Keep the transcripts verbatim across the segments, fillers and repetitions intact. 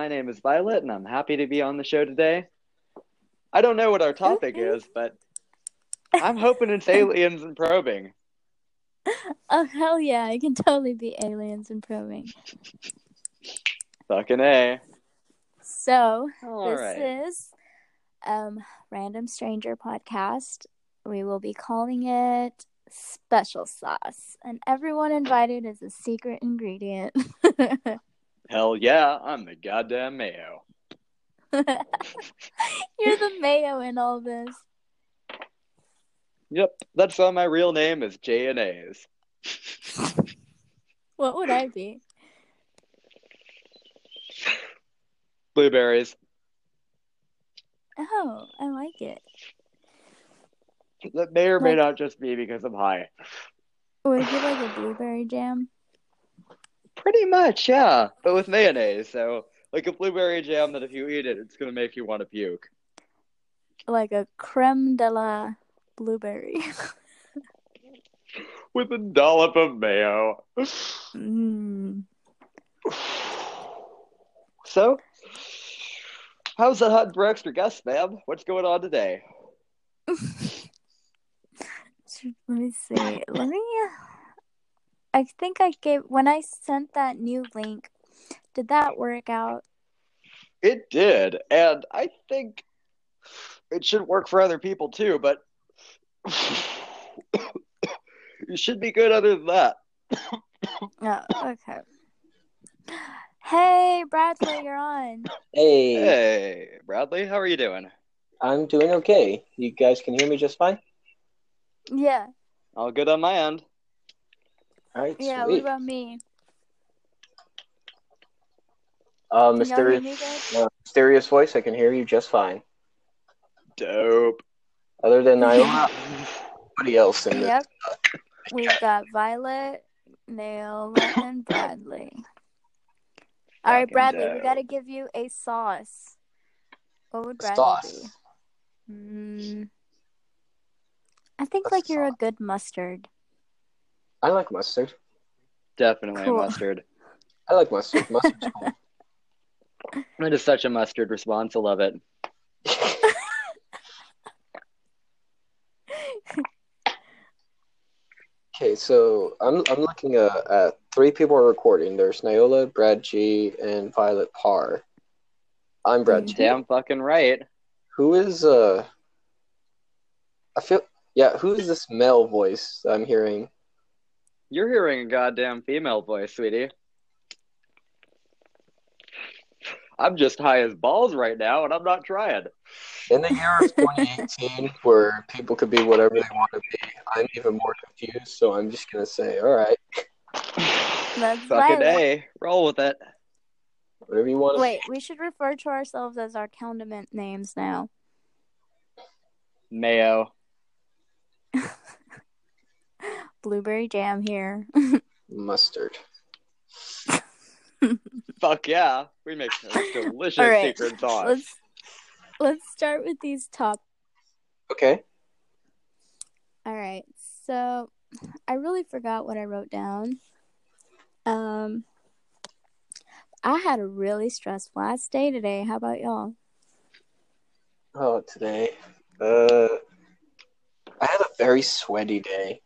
My name is Violet, and I'm happy to be on the show today. I don't know what our topic Okay. is, but I'm hoping it's aliens and probing. Oh, hell yeah, it can totally be aliens and probing. Fucking A. So, All this right. is um Random Stranger Podcast. We will be calling it Special Sauce, and everyone invited is a secret ingredient. Hell yeah, I'm the goddamn mayo. You're the mayo in all this. Yep, that's why my real name is J and A's. What would I be? Blueberries. Oh, I like it. That may or may Like- not just be because I'm high. Would it be like a blueberry jam? Pretty much, yeah, but with mayonnaise. So, like a blueberry jam that if you eat it, it's gonna make you want to puke. Like a creme de la blueberry. With a dollop of mayo. Mm. So, how's that hot for extra guest, ma'am? What's going on today? Let me see. Let me. I think I gave when I sent that new link. Did that work out? It did, and I think it should work for other people too, but you should be good other than that. Oh, okay. Hey, Bradley, you're on. Hey, Hey, Bradley, how are you doing? I'm doing okay. You guys can hear me just fine? Yeah, All good on my end. All right, yeah. What sweet. about me? Uh, Can y'all hear mysterious, me good? uh, mysterious voice, I can hear you just fine. Dope. Other than Iowa, nobody else in this. Yep. We've got Violet, Naola, and Bradley. All right, Fucking Bradley, we dope. got to give you a sauce. What would Bradley Sauce. be? Mm, I think A like you're a sauce. good mustard. I like mustard. Definitely Cool. a mustard. I like mustard. Mustard's cool. It is such a mustard response. I love it. Okay, so I'm I'm looking at, at three people are recording. There's Naola, Brad G, and Violet Parr. I'm Brad Mhm. G. Damn fucking right. Who is uh? I feel yeah. Who is this male voice that I'm hearing? You're hearing a goddamn female voice, sweetie. I'm just high as balls right now, and I'm not trying. In the year of twenty eighteen, where people could be whatever they want to be, I'm even more confused, so I'm just going to say, all right, That's Fucking Violet. A. Roll with it. whatever you want to Wait, we should refer to ourselves as our condiment names now. Mayo. Blueberry jam here. be. Mustard. Fuck yeah. We make some delicious All right, secret sauce. let's let's start with these top. Okay. All right, so I really forgot what I wrote down. Um, I had a really stressful last day today. How about y'all? Oh, today. Uh, I had a very sweaty day.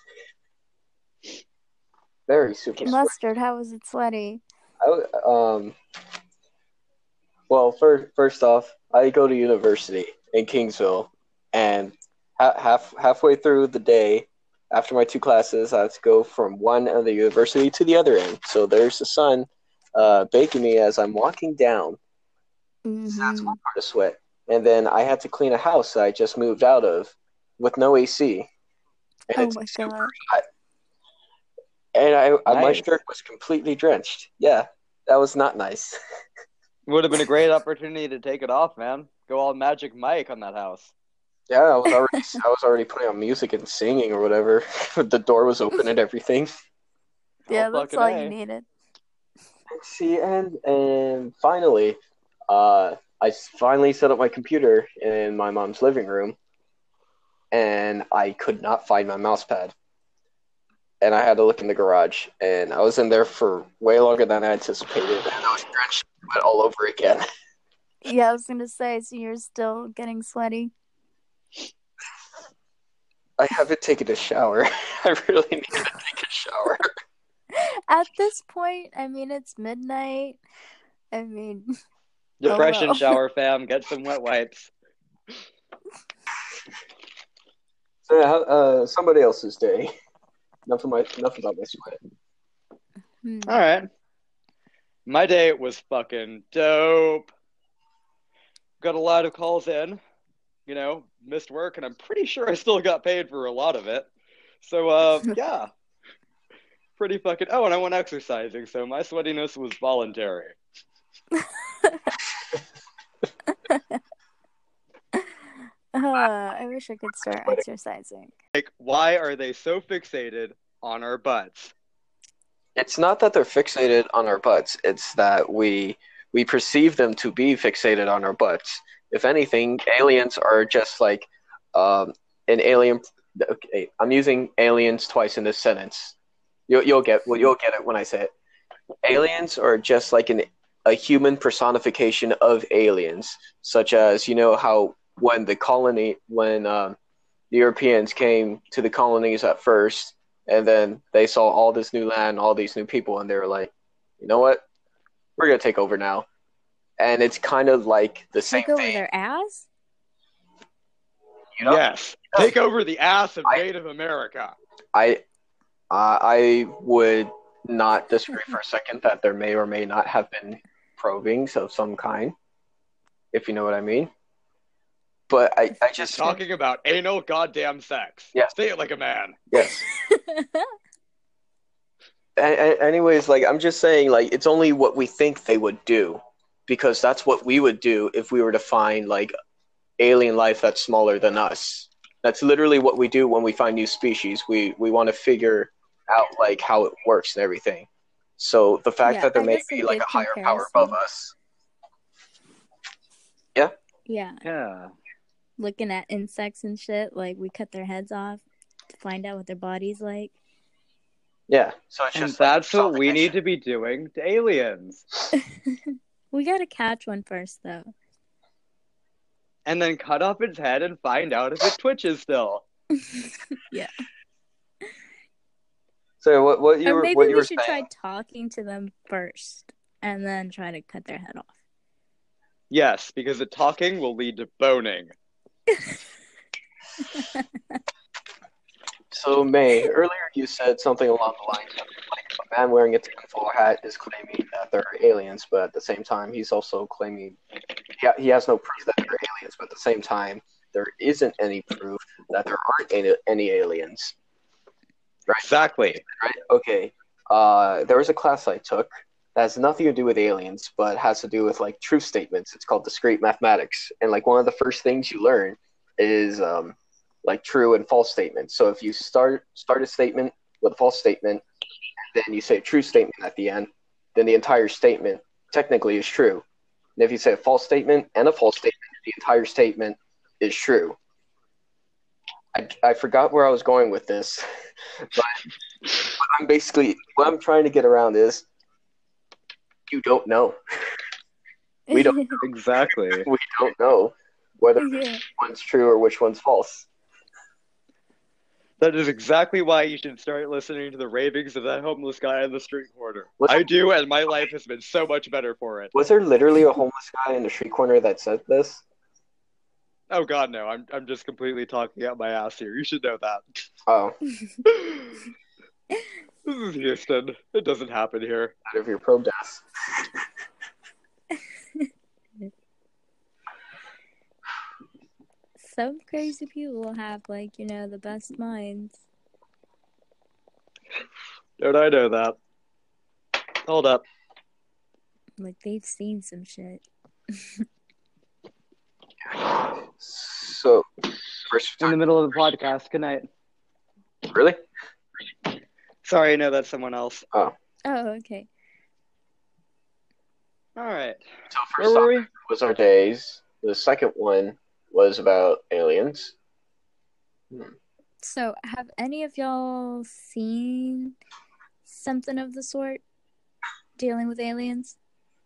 Very super sweaty. Mustard, how was it sweaty? I, um, well, first, first off, I go to university in Kingsville, and ha- half halfway through the day, after my two classes, I have to go from one end of the university to the other end. So there's the sun uh, baking me as I'm walking down. Mm-hmm. That's one part of sweat. And then I had to clean a house that I just moved out of with no A C. And Oh it's my super god. hot. And I, I my Nice. shirt was completely drenched. Yeah, that was not nice. Would have been a great opportunity to take it off, man. Go all Magic Mike on that house. Yeah, I was already I was already putting on music and singing or whatever. The door was open and everything. Yeah, Oh, that's fucking all A. you needed. See, and and finally, uh, I finally set up my computer in my mom's living room, and I could not find my mouse pad. and I had to look in the garage, and I was in there for way longer than I anticipated, and I was drenched wet all over again. Yeah, I was gonna say, so you're still getting sweaty? I haven't taken a shower. I really need to take a shower. At this point, I mean, it's midnight. I mean, Depression oh well. shower, fam. Get some wet wipes. So, uh, somebody else's day. Enough of my, enough about my sweat. Hmm. All right. My day was fucking dope. Got a lot of calls in. You know, missed work, and I'm pretty sure I still got paid for a lot of it. So, uh, yeah. Pretty fucking... Oh, and I went exercising, so my sweatiness was voluntary. Uh, I wish I could start exercising. Like, why are they so fixated on our butts? It's not that they're fixated on our butts. It's that we we perceive them to be fixated on our butts. If anything, aliens are just like um, an alien. Okay, I'm using aliens twice in this sentence. You'll you'll get well, you'll get it when I say it. Aliens are just like an a human personification of aliens, such as you know how when the colony when um, the Europeans came to the colonies at first. And then they saw all this new land, all these new people, and they were like, you know what? We're going to take over now. And it's kind of like the same Take over thing. their ass? You know? Yes. Take over the ass of I- Native America. I, uh, I would not disagree for a second that there may or may not have been probings of some kind, if you know what I mean. But I, I just... Talking about anal goddamn sex. Yes. Say it like a man. Yes. A- a- anyways, like I'm just saying, like it's only what we think they would do, because that's what we would do if we were to find like alien life that's smaller than us. That's literally what we do when we find new species. We we want to figure out like how it works and everything. So the fact Yeah, that there I may guess a be like a good higher power comparison. above us. Yeah, Yeah. looking at insects and shit, like we cut their heads off to find out what their body's like. Yeah. So it's And just like that's what we need personification. to be doing to aliens. We gotta catch one first, though. And then cut off its head and find out if it twitches still. Yeah. So what what you Or were maybe what you we were should saying? try talking to them first, and then try to cut their head off. Yes, because the talking will lead to boning. So May, earlier you said something along the lines of like a man wearing a tinfoil hat is claiming that there are aliens, but at the same time he's also claiming he, he has no proof that there are aliens, but at the same time there isn't any proof that there aren't any, any aliens. Right? Exactly. Right? Okay. Uh, there was a class I took that has nothing to do with aliens, but has to do with like truth statements. It's called discrete mathematics, and like one of the first things you learn is um, like true and false statements. So if you start start a statement with a false statement, and then you say a true statement at the end, then the entire statement technically is true. And if you say a false statement and a false statement, the entire statement is true. I, I forgot where I was going with this, but what I'm basically what I'm trying to get around is you don't know. We don't. Exactly. We don't know whether Yeah. which one's true or which one's false. That is exactly why you should start listening to the ravings of that homeless guy on the street corner. Was I it- do, and my life has been so much better for it. Was there literally a homeless guy in the street corner that said this? Oh god, no. I'm I'm just completely talking out my ass here. You should know that. Oh, This is Houston. It doesn't happen here. out of your probe desk. Some crazy people have, like, you know, the best minds. Don't I know that? Hold up. Like, they've seen some shit. So, first In the middle of the podcast. Good night. really? Sorry, no, that's someone else. Oh, okay. All right. So Where first were topic we? was our days. The second one was about aliens. Hmm. So, have any of y'all seen something of the sort dealing with aliens?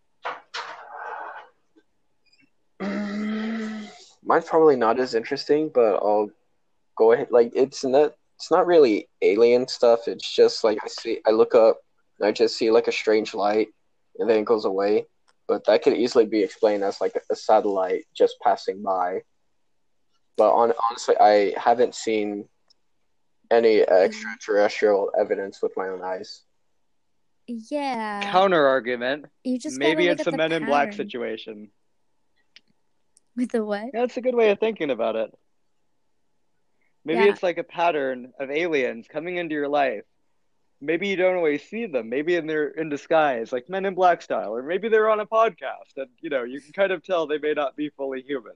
Mine's probably not as interesting, but I'll go ahead. Like it's not it's not really alien stuff. It's just like I see I look up and I just see like a strange light and then it goes away. But that could easily be explained as like a satellite just passing by. But on honestly, I haven't seen any extraterrestrial evidence with my own eyes. Yeah. Counter argument. You just Maybe gotta it's look a at the Men in Black pattern. situation. With the what? Yeah, that's a good way of thinking about it. Maybe Yeah. it's like a pattern of aliens coming into your life. Maybe you don't always see them. Maybe they're in disguise, like Men in Black style, or maybe they're on a podcast, and you know you can kind of tell they may not be fully human.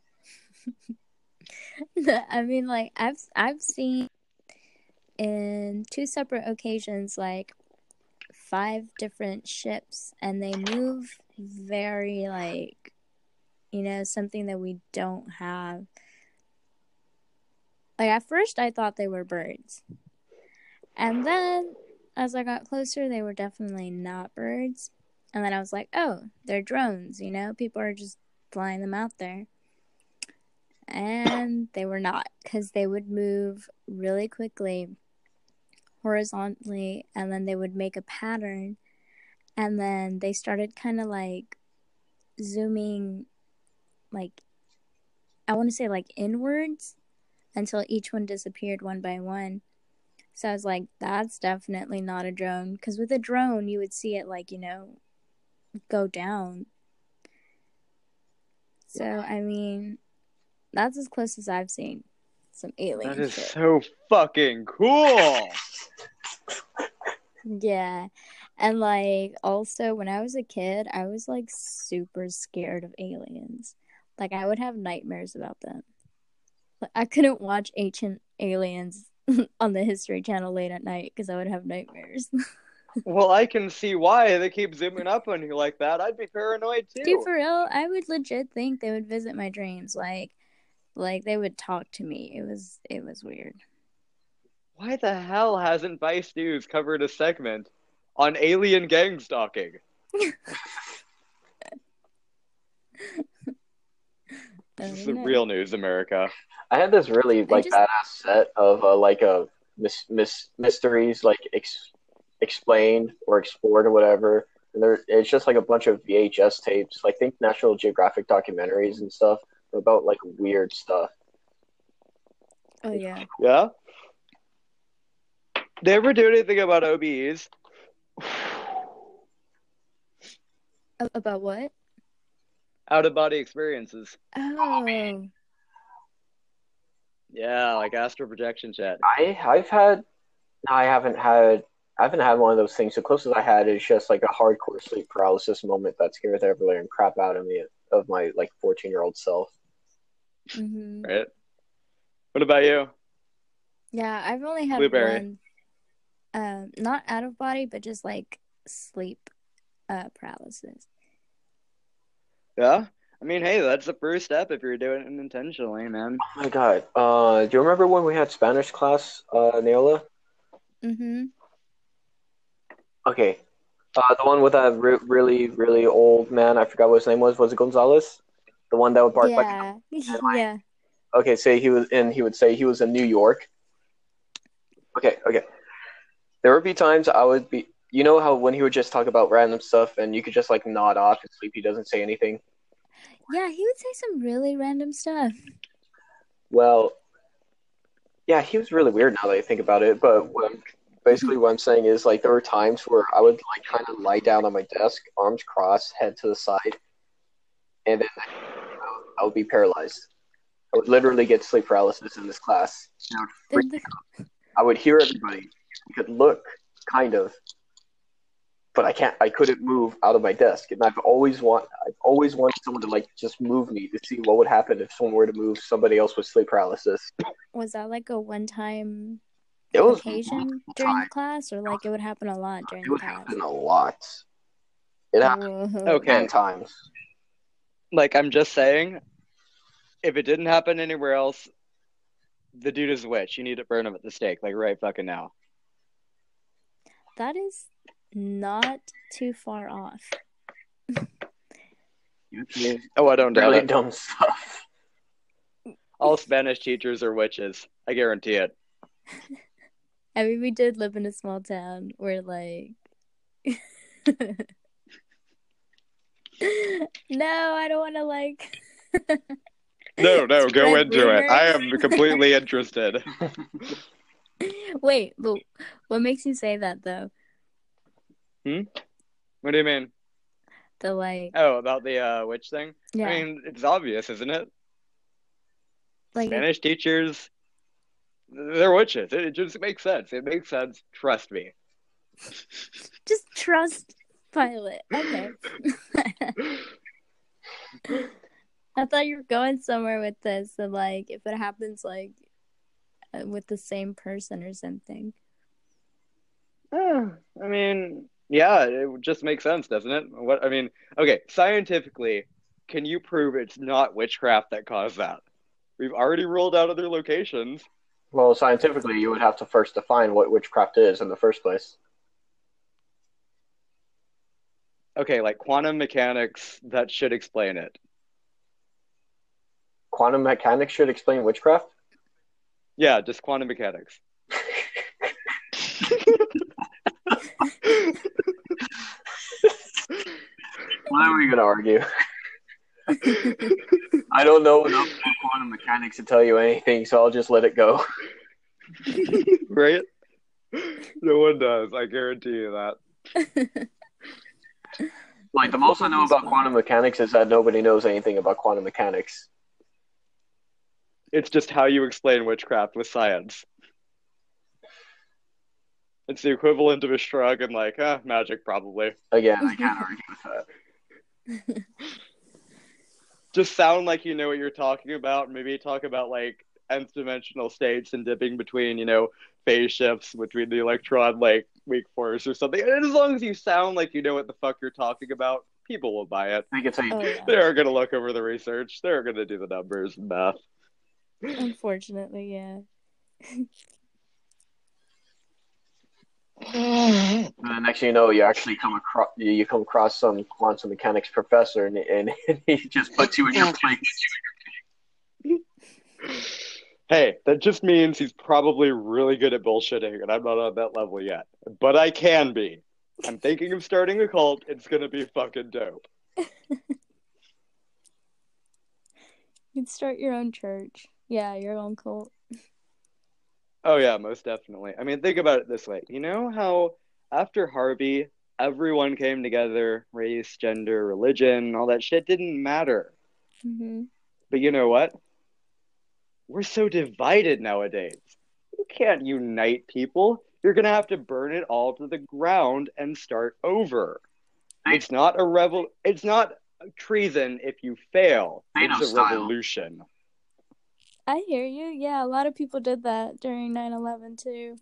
I mean, like I've I've seen in two separate occasions, like five different ships, and they move very like, you know, something that we don't have. Like at first, I thought they were birds, and then as I got closer, they were definitely not birds. And then I was like, oh, they're drones. You know, people are just flying them out there. And they were not, because they would move really quickly horizontally, and then they would make a pattern, and then they started kind of like zooming, like I want to say like inwards, until each one disappeared one by one. So I was like, that's definitely not a drone, because with a drone you would see it like, you know, go down. So I mean, that's as close as I've seen some alien That is shit. so fucking cool. Yeah. And like also when I was a kid, I was like super scared of aliens. Like I would have nightmares about them. Like I couldn't watch Ancient Aliens on the History Channel late at night because I would have nightmares. Well, I can see why they keep zooming up on you like that. I'd be paranoid too. Dude, for real, I would legit think they would visit my dreams. Like like they would talk to me. It was it was weird. Why the hell hasn't Vice News covered a segment on alien gang stalking? This is the real news, America. I had this really like just... badass set of uh, like a uh, mis- mis- mysteries like ex- explained or explored or whatever. And there, it's just like a bunch of V H S tapes, like think National Geographic documentaries and stuff about like weird stuff. Oh yeah. Yeah. They ever do anything about O B Es? About what? Out of body experiences. Oh. Yeah, like astral projection shit. I I've had I haven't had I haven't had one of those things. The closest I had is just like a hardcore sleep paralysis moment that scared the ever-living crap out of me of my like fourteen-year-old self. Mm-hmm. Right. What about you? Yeah, I've only had Blueberry. one. Um, not out of body, but just like sleep uh, paralysis. Yeah? I mean, hey, that's the first step if you're doing it intentionally, man. Oh my god. Uh, do you remember when we had Spanish class, uh, Neola? Mm-hmm. Okay. Uh, the one with that re- really, really old man, I forgot what his name was. Was it Gonzalez? The one that would bark like... Yeah. like, yeah. Okay, say he was, and he would say he was in New York. Okay, okay. There would be times I would be... You know how when he would just talk about random stuff and you could just like nod off and sleep, he doesn't say anything? Yeah, he would say some really random stuff. Well, yeah, he was really weird now that I think about it. But what I'm, basically what I'm saying is like there were times where I would like kind of lie down on my desk, arms crossed, head to the side, and then I would be paralyzed. I would literally get sleep paralysis in this class. I would, freak The... out. I would hear everybody. I could look, kind of, but I can't. I couldn't move out of my desk, and I've always want. I've always wanted someone to like just move me to see what would happen if someone were to move somebody else with sleep paralysis. Was that like a one-time it was occasion during time. the class, or like it would happen a lot during it the would class? happen a lot. It happened Whoa. Okay. ten times. Like I'm just saying, if it didn't happen anywhere else, the dude is a witch. You need to burn him at the stake, like right fucking now. That is not too far off. Oh, I don't doubt Really it. dumb stuff. All Spanish teachers are witches. I guarantee it. I mean, we did live in a small town where, like... No, I don't want to, like... No, no, go Spread into it. I rumors. am completely interested. Wait, but what makes you say that, though? Hmm? What do you mean? The, like... Oh, about the uh, witch thing? Yeah. I mean, it's obvious, isn't it? Like, Spanish teachers, they're witches. It just makes sense. It makes sense. Trust me. just trust Pilot. Okay. I thought you were going somewhere with this, and like if it happens like uh, with the same person or something. Uh, I mean, yeah, it just makes sense, doesn't it? What I mean, okay, scientifically, can you prove it's not witchcraft that caused that? We've already ruled out other locations. Well, scientifically, you would have to first define what witchcraft is in the first place. Okay, like quantum mechanics, that should explain it. Quantum mechanics should explain witchcraft? Yeah, just quantum mechanics. Why are we going to argue? I don't know enough about quantum mechanics to tell you anything, so I'll just let it go. Right? No one does. I guarantee you that. Like, the most I know about quantum mechanics is that nobody knows anything about quantum mechanics. It's just how you explain witchcraft with science. It's the equivalent of a shrug and like, ah, magic probably. Again, I can't argue with that. Just sound like you know what you're talking about. Maybe talk about like nth dimensional states and dipping between, you know, phase shifts between the electron like weak force or something. And as long as you sound like you know what the fuck you're talking about, people will buy it. I can tell you. Oh, yeah. They're gonna look over the research. They're gonna do the numbers and math. Unfortunately, yeah. And the next thing you know, you actually come across you come across some quantum mechanics professor, and, and he just puts you in your place. Hey, that just means he's probably really good at bullshitting, and I'm not on that level yet. But I can be. I'm thinking of starting a cult. It's gonna be fucking dope. You'd start your own church. Yeah, your own cult. Oh yeah, most definitely. I mean, think about it this way. You know how after Harvey, everyone came together, race, gender, religion, all that shit didn't matter. Mm-hmm. But you know what? We're so divided nowadays. You can't unite people. You're going to have to burn it all to the ground and start over. It's not a revol- It's not treason if you fail. Thanos It's a style. revolution. I hear you. Yeah, a lot of people did that during nine eleven too.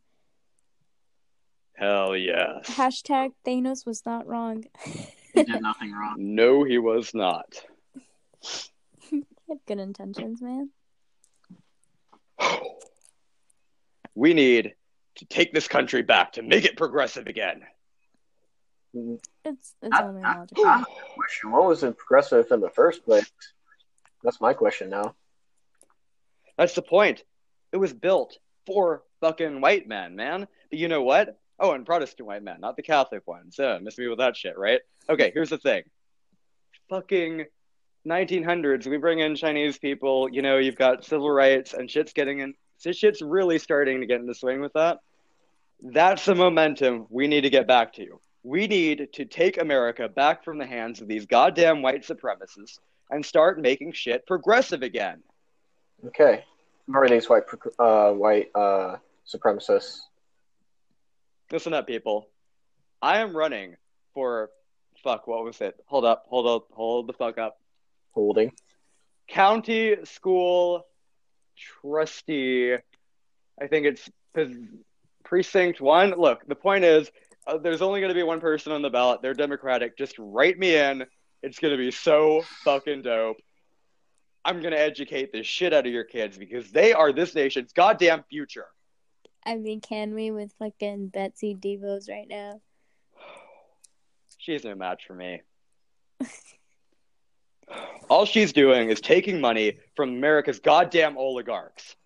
Hell yes. Hashtag Thanos was not wrong. He did nothing wrong. No, he was not. He had good intentions, man. We need to take this country back to make it progressive again. It's it's I, only I, logical. I have a question. What was it progressive in the first place? That's my question now. That's the point. It was built for fucking white men, man. But you know what? Oh, and Protestant white men, not the Catholic ones. Uh, miss me with that shit, right? Okay, here's the thing. Fucking nineteen hundreds, we bring in Chinese people, you know, you've got civil rights, and shit's getting in, so shit's really starting to get in the swing with that. That's the momentum we need to get back to. We need to take America back from the hands of these goddamn white supremacists and start making shit progressive again. Okay. Who are these white uh, white uh, supremacists? Listen up, people. I am running for, fuck, what was it? Hold up, hold up, hold the fuck up. Holding. County school trustee. I think it's precinct one. Look, the point is, uh, there's only going to be one person on the ballot. They're Democratic. Just write me in. It's going to be so fucking dope. I'm going to educate the shit out of your kids because they are this nation's goddamn future. I mean, can we with fucking Betsy DeVos right now? She's no match for me. All she's doing is taking money from America's goddamn oligarchs.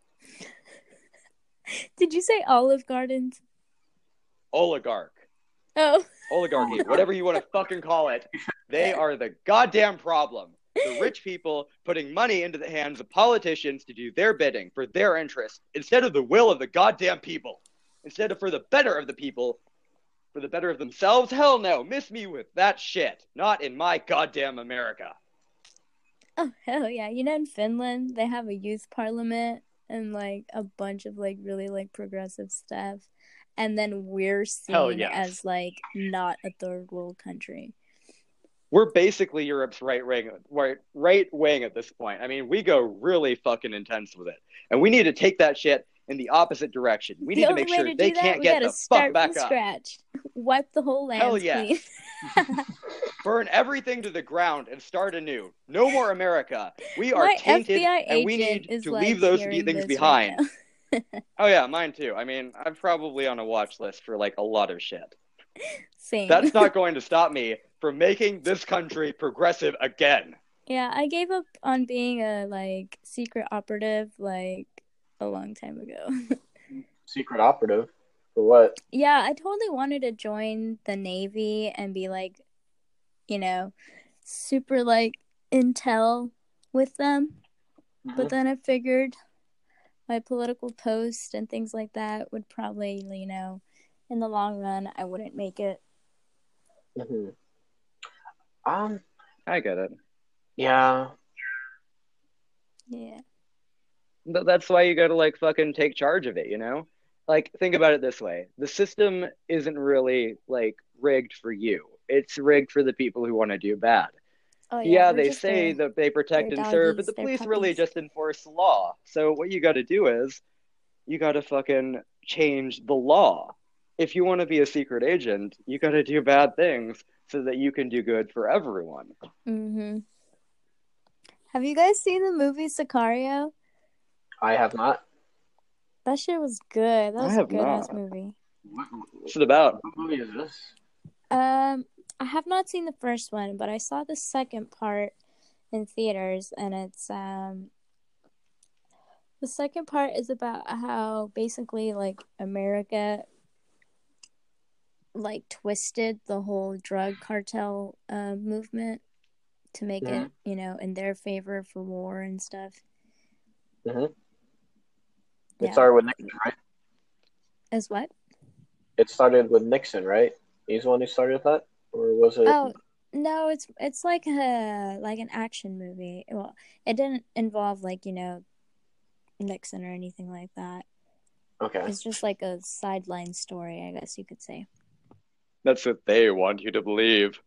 Did you say Olive Gardens? Oligarch. Oh. Oligarchy, whatever you want to fucking call it. They are the goddamn problem. The rich people putting money into the hands of politicians to do their bidding for their interests instead of the will of the goddamn people. Instead of for the better of the people, for the better of themselves? Hell no. Miss me with that shit. Not in my goddamn America. Oh, hell yeah. You know, in Finland, they have a youth parliament and, like, a bunch of, like, really, like, progressive stuff. And then we're seen yes. as, like, not a third world country. We're basically Europe's right wing, right, right wing at this point. I mean, we go really fucking intense with it. And we need to take that shit in the opposite direction. We need the to make sure to they that, can't we get gotta the start fuck back from up. Scratch. Wipe the whole land Hell yeah. clean. Burn everything to the ground and start anew. No more America. We are My tainted, F B I and we agent need is, to like, leave those hearing things this behind. right Oh yeah, mine too. I mean, I'm probably on a watch list for like a lot of shit. Same. That's not going to stop me from making this country progressive again. Yeah, I gave up on being a, like, secret operative, like, a long time ago. Secret operative? For what? Yeah, I totally wanted to join the Navy and be, like, you know, super, like, intel with them. Mm-hmm. But then I figured my political post and things like that would probably, you know, in the long run, I wouldn't make it. Mm-hmm. Um, I get it. yeah. Yeah. Th- That's why you gotta like fucking take charge of it, you know? Like, think about it this way. The system isn't really like rigged for you. It's rigged for the people who want to do bad. Oh, Yeah, yeah, we're they just say their- that they protect their and serve, but doggies, the their police really puppies. just enforce the law. So what you gotta do is, you gotta fucking change the law. If you want to be a secret agent, you gotta do bad things so that you can do good for everyone. Mm-hmm. Have you guys seen the movie Sicario? I have not. That shit was good. That I was a have good ass not. movie. What, What's it about? what movie is this? Um, I have not seen the first one, but I saw the second part in theaters, and it's um. The second part is about how basically like America like twisted the whole drug cartel uh, movement to make Mhm. it, you know, in their favor for war and stuff. Mm-hmm. It Yeah. started with Nixon, right? As what? It started with Nixon, right? He's the one who started that? Or was it? Oh, no, it's it's like a like an action movie. Well, it didn't involve like, you know, Nixon or anything like that. Okay. It's just like a sideline story, I guess you could say. That's what they want you to believe.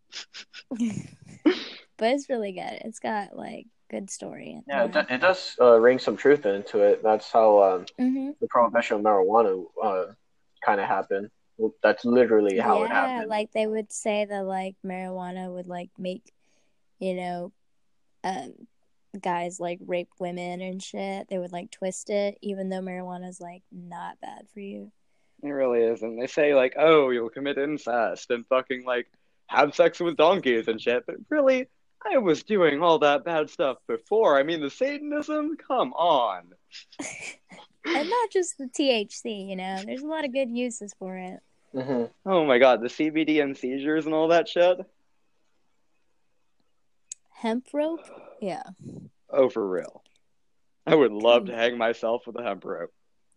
But it's really good. It's got like good story. Yeah, it, do- it does uh, ring some truth into it. That's how um, Mm-hmm. the prohibition of marijuana uh, kind of happened. Well, that's literally how yeah, it happened. like they would say that like marijuana would like make, you know, um, guys like rape women and shit. They would like twist it, even though marijuana's like not bad for you. It really isn't. They say like, oh, you'll commit incest and fucking like have sex with donkeys and shit, but really, I was doing all that bad stuff before. I mean, the Satanism? Come on. And not just the T H C, you know. There's a lot of good uses for it. Mm-hmm. Oh my god, the C B D and seizures and all that shit? Hemp rope? Yeah. Oh, for real. I would love to hang myself with a hemp rope.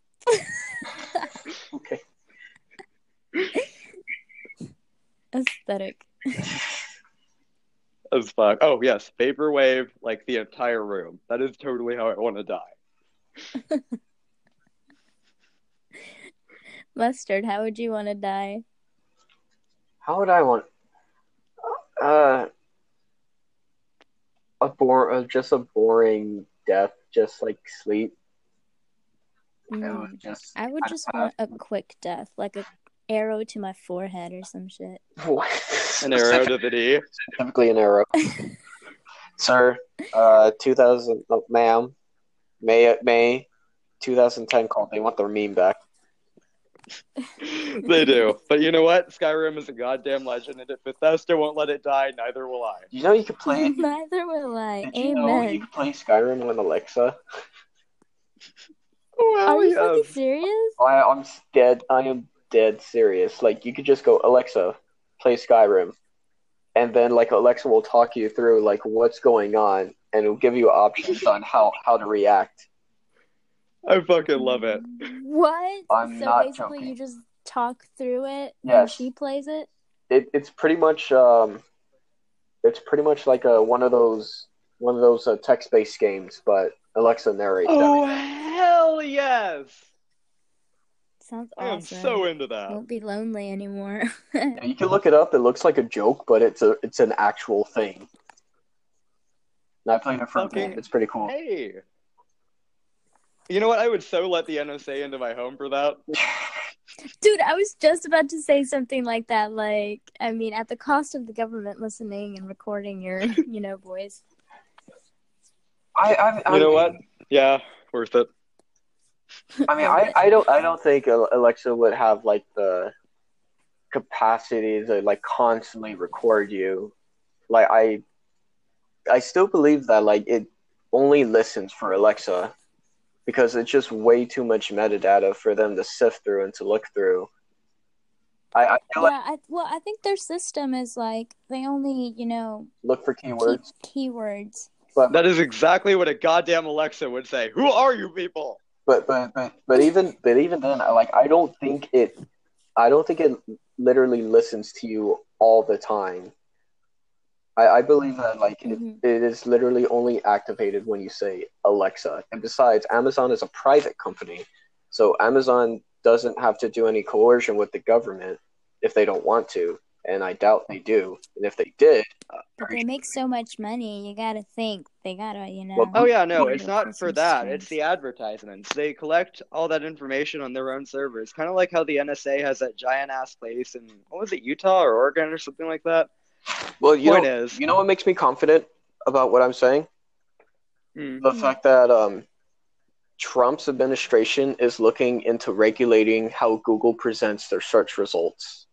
Okay. Aesthetic. As fuck. Oh, yes, vaporwave, like the entire room. That is totally how I want to die. Mustard, how would you want to die? How would I want? Uh, a bore, uh, just a boring death, just like sleep. Mm. Just, I would just want a quick death, like a arrow to my forehead or some shit. What? An arrow to the knee. Specifically an arrow. Sir, uh, two thousand, oh, ma'am, May May twenty ten called. They want their meme back. They do. But you know what? Skyrim is a goddamn legend, and if Bethesda won't let it die, neither will I. You know you could play. Neither will I. Did you know you Amen. could play Skyrim on Alexa? Oh, hell Are you fucking yes. serious? I, I'm dead. I am dead serious. Like you could just go, Alexa, play Skyrim, and then like Alexa will talk you through like what's going on, and it'll give you options on how how to react. I fucking love it. What? I'm so not basically joking. you just talk through it and Yes. she plays it? It it's pretty much um, it's pretty much like a one of those one of those uh, text based games, but Alexa narrates. Oh, everything. hell yes. Sounds I am awesome. so into that. Won't be lonely anymore. Yeah, you can look it up. It looks like a joke, but it's a it's an actual thing. And I played it for a Fucking bit. It's pretty cool. Hey. You know what? I would so let the N S A into my home for that. Dude, I was just about to say something like that. Like, I mean, at the cost of the government listening and recording your, you know, voice. I, I, I You know mean, what? Yeah, worth it. I mean, I, I don't I don't think Alexa would have like the capacity to like constantly record you. Like I I still believe that like it only listens for Alexa because it's just way too much metadata for them to sift through and to look through. I, I feel Yeah, like I, well, I think their system is like, they only, you know, look for key, keywords. keywords. But That is exactly what a goddamn Alexa would say. Who are you people? but but but, but even but even then, I like I don't think it I don't think it literally listens to you all the time. I, I believe that like Mhm. it, it is literally only activated when you say Alexa. And besides, Amazon is a private company, so Amazon doesn't have to do any coercion with the government if they don't want to, and I doubt they do. And if they did, But they make so much money, you gotta think. They gotta, you know. Well, Oh yeah, no, maybe it's pull not for some that. strings. It's the advertisements. They collect all that information on their own servers. Kind of like how the N S A has that giant ass place in, what was it, Utah or Oregon or something like that? well, you Point know, is, you know what makes me confident about what I'm saying? mm, The Hmm. fact that um, Trump's administration is looking into regulating how Google presents their search results.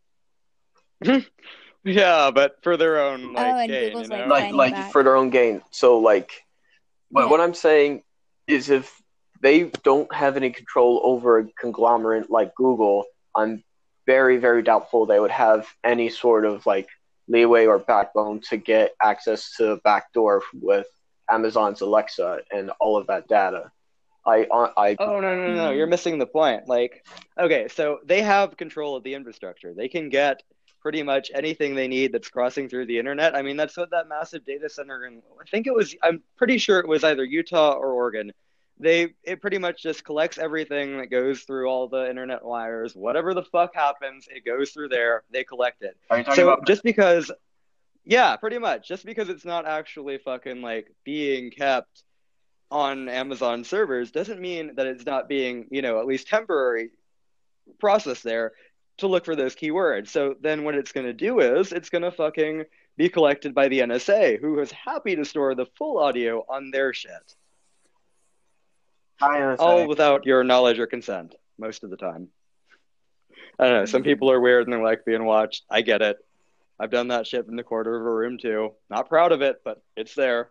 yeah, but for their own like Oh, and gain, Google's, you know. like, Like, fighting like back. for their own gain. So, like, but Yeah. what I'm saying is, if they don't have any control over a conglomerate like Google, I'm very, very doubtful they would have any sort of like leeway or backbone to get access to backdoor with Amazon's Alexa and all of that data. I, I, Oh no no no! Mhm. You're missing the point. Like, okay, so they have control of the infrastructure. They can get pretty much anything they need that's crossing through the internet. I mean, that's what that massive data center in, I think it was, I'm pretty sure it was either Utah or Oregon. They, it pretty much just collects everything that goes through all the internet wires. Whatever the fuck happens, it goes through there. They collect it. are you talking So about? just because, yeah, pretty much, just because it's not actually fucking like being kept on Amazon servers doesn't mean that it's not being, you know, at least temporary process there to look for those keywords. So then what it's going to do is it's going to fucking be collected by the N S A, who is happy to store the full audio on their shit. Hi, N S A. All without your knowledge or consent, most of the time. I don't know, some people are weird and they like being watched. I get it. I've done that shit in the corner of a room too. Not proud of it, but it's there.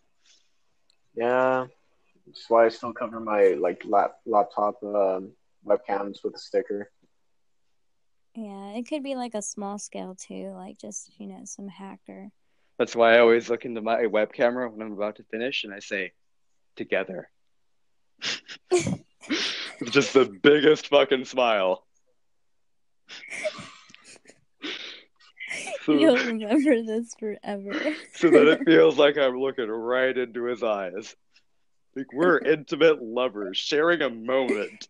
Yeah, that's why I still cover my like lap, laptop um, webcams with a sticker. Yeah, it could be like a small scale too, like just, you know, some hacker. That's why I always look into my web camera when I'm about to finish and I say, together. It's just the biggest fucking smile. So, You'll remember this forever. so that it feels like I'm looking right into his eyes. Like we're intimate lovers sharing a moment.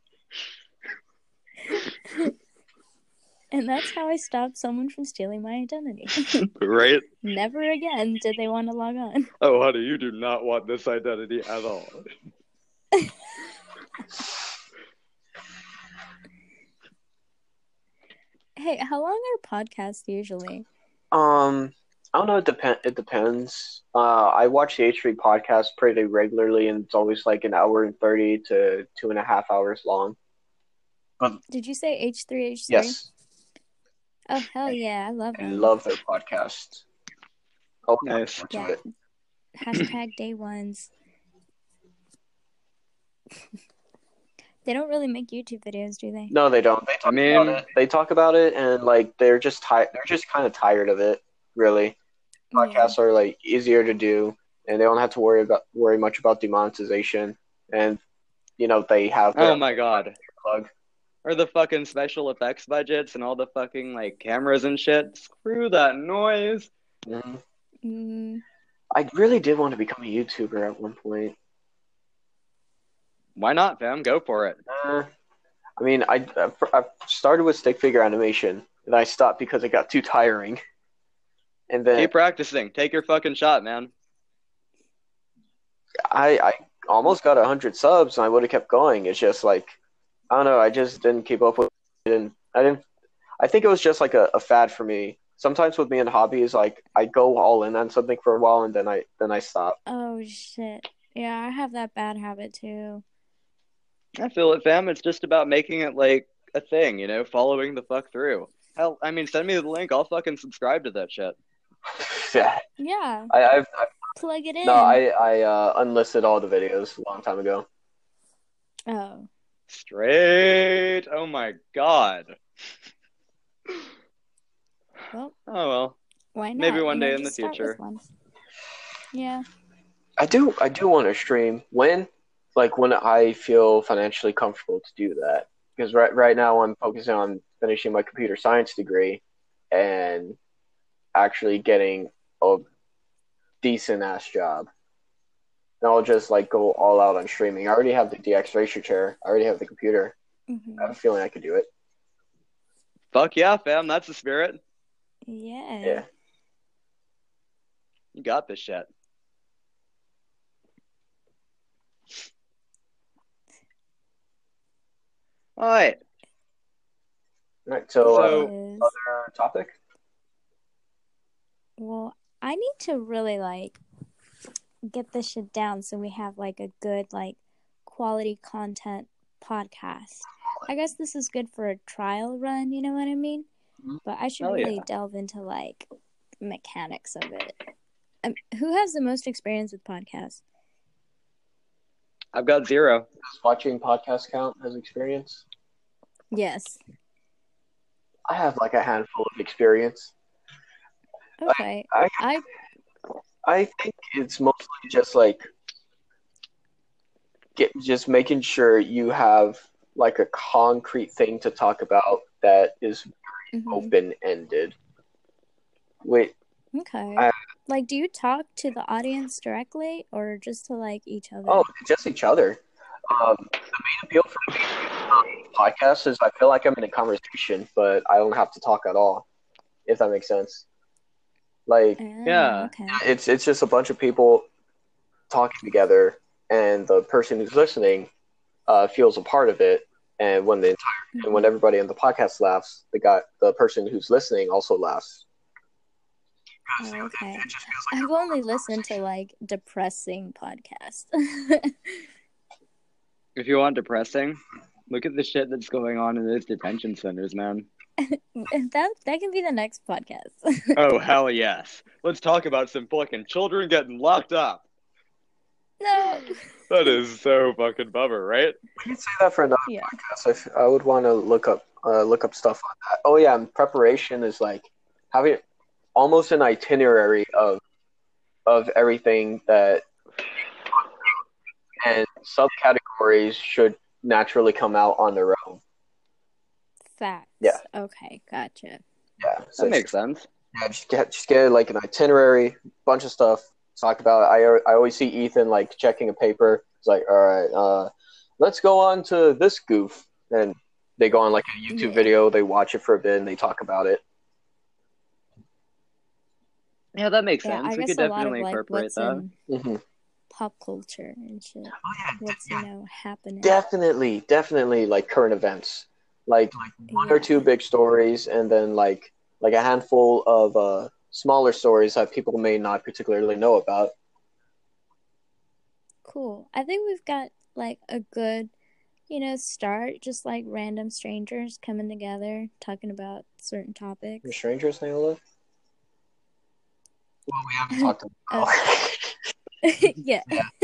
And that's how I stopped someone from stealing my identity. Right? Never again did they want to log on. Oh, honey, you do not want this identity at all. Hey, how long are podcasts usually? Um, I don't know. It depend. It depends. Uh, I watch the H three podcast pretty regularly, and it's always like an hour and thirty to two and a half hours long. But Did you say H three H three? yes, Oh, hell yeah. I love I them. love their podcast. Oh, Nice. to Yeah. it. Hashtag day ones. They don't really make YouTube videos, do they? No, they don't. They talk I mean- about it. They talk about it, and like they're just tired. They're just kind of tired of it. Really, Yeah. podcasts are like easier to do, and they don't have to worry about worry much about demonetization. And you know they have. Their Oh my god. plug. Or the fucking special effects budgets and all the fucking like cameras and shit. Screw that noise. Mhm. Mm, I really did want to become a YouTuber at one point. Why not, fam? Go for it. Uh, I mean, I I started with stick figure animation, and I stopped because it got too tiring. And then Keep practicing. Take your fucking shot, man. I I almost got a hundred subs, and I would have kept going. It's just like I don't know. I just didn't keep up with it, and I didn't. I think it was just like a, a fad for me. Sometimes with me and hobbies, like I go all in on something for a while, and then I then I stop. oh, shit. Yeah, I have that bad habit, too. I feel it, fam. It's just about making it like a thing, you know, following the fuck through. Hell, I mean, send me the link. I'll fucking subscribe to that shit. Yeah, Yeah, I I've, I've plug it in. no, I I uh, unlisted all the videos a long time ago. Oh, Straight. Oh my god. well, Oh well. why not? Maybe one You know, day in just the start with future. one. Yeah. I do I do want to stream when like when I feel financially comfortable to do that. Because right right now I'm focusing on finishing my computer science degree and actually getting a decent ass job. And I'll just like go all out on streaming. I already have the D X Racer chair. I already have the computer. Mm-hmm. I have a feeling I could do it. Fuck yeah, fam. That's the spirit. Yeah. Yeah. You got this shit. All right. All right, so, So- uh, Is- other topic? well, I need to really like get this shit down so we have like a good like quality content podcast. I guess this is good for a trial run, you know what I mean? Mhm. But I should Hell really yeah. delve into like mechanics of it. Um, who has the most experience with podcasts? I've got zero. Does watching podcasts count as experience? Yes. I have like a handful of experience. Okay. I I I think it's mostly just like get just making sure you have like a concrete thing to talk about that is mhm. open ended. Wait, Okay. I- Like, do you talk to the audience directly or just to like each other? oh, just each other. Um, the main appeal for me um, podcasts is I feel like I'm in a conversation, but I don't have to talk at all. If that makes sense. Like Ah, Yeah. Okay. it's it's just a bunch of people talking together, and the person who's listening uh, feels a part of it. And when the entire and when everybody on the podcast laughs, the guy, the person who's listening, also laughs. Oh, okay. I've only listened to like depressing podcasts. If you want depressing, look at the shit that's going on in those detention centers, man. that that can be the next podcast. Oh, hell yes. Let's talk about some fucking children getting locked up. No. That is so fucking bummer, right? We can say that for another Yeah. podcast. I, f- I would want to look up uh, look up stuff on that. Oh yeah, and preparation is like having almost an itinerary of of everything that and subcategories should naturally come out on their own. Facts. Yeah. Okay, gotcha. Yeah, so That makes sense. yeah, just get just get like an itinerary, bunch of stuff to talk about. I I always see Ethan like checking a paper. It's like, all right, uh, let's go on to this goof, and they go on like a YouTube Yeah. video. They watch it for a bit and they talk about it. Yeah, that makes Yeah, sense. I We guess could a lot of definitely like incorporate what's that. in hmm pop culture and shit. Oh yeah, What's you know happening. definitely, definitely like current events, like like one or two Yeah. big stories, and then like like a handful of uh smaller stories that people may not particularly know about. Cool. I think we've got like a good, you know, start. Just like random strangers coming together, talking about certain The topics. strangers, Naola? Well, we haven't talked about. yeah.